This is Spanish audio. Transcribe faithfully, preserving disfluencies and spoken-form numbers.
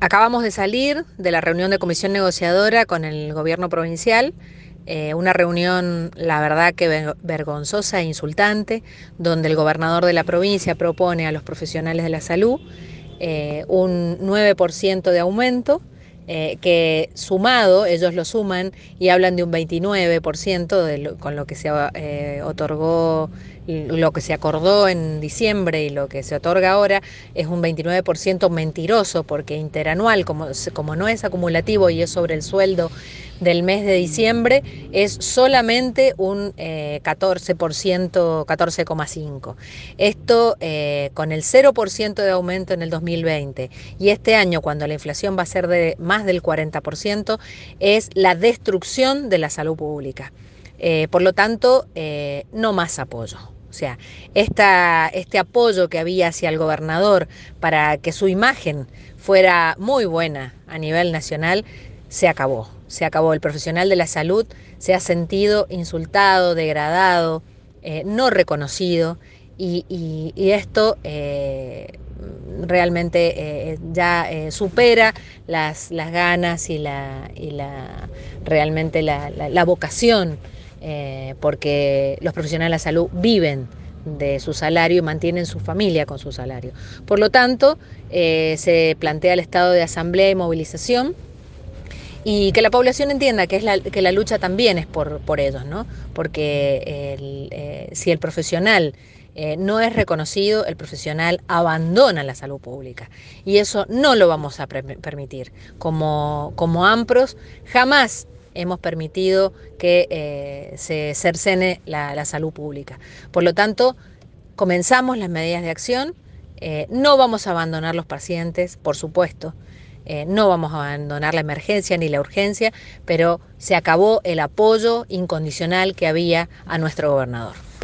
Acabamos de salir de la reunión de comisión negociadora con el gobierno provincial, eh, una reunión, la verdad que vergonzosa e insultante, donde el gobernador de la provincia propone a los profesionales de la salud eh, un nueve por ciento de aumento, eh, que sumado, ellos lo suman y hablan de un veintinueve por ciento de lo, con lo que se eh, otorgó, lo que se acordó en diciembre y lo que se otorga ahora es un veintinueve por ciento mentiroso, porque interanual, como, como no es acumulativo y es sobre el sueldo del mes de diciembre, es solamente un eh, catorce por ciento, catorce coma cinco por ciento. Esto eh, con el cero por ciento de aumento en el dos mil veinte y este año, cuando la inflación va a ser de más del cuarenta por ciento, es la destrucción de la salud pública. Eh, por lo tanto, eh, no más apoyo. O sea, esta, este apoyo que había hacia el gobernador para que su imagen fuera muy buena a nivel nacional, se acabó. Se acabó. El profesional de la salud se ha sentido insultado, degradado, eh, no reconocido, y, y, y esto eh, realmente eh, ya eh, supera las, las ganas y, la, y la, realmente la, la, la vocación, eh, porque los profesionales de la salud viven de su salario y mantienen su familia con su salario. Por lo tanto, eh, se plantea el estado de asamblea y movilización, y que la población entienda que, es la, que la lucha también es por, por ellos, ¿no? Porque el, eh, si el profesional eh, no es reconocido, el profesional abandona la salud pública, y eso no lo vamos a permitir. Como, como AMPROS jamás hemos permitido que eh, se cercene la, la salud pública. Por lo tanto, comenzamos las medidas de acción. Eh, no vamos a abandonar los pacientes, por supuesto. Eh, no vamos a abandonar la emergencia ni la urgencia, pero se acabó el apoyo incondicional que había a nuestro gobernador.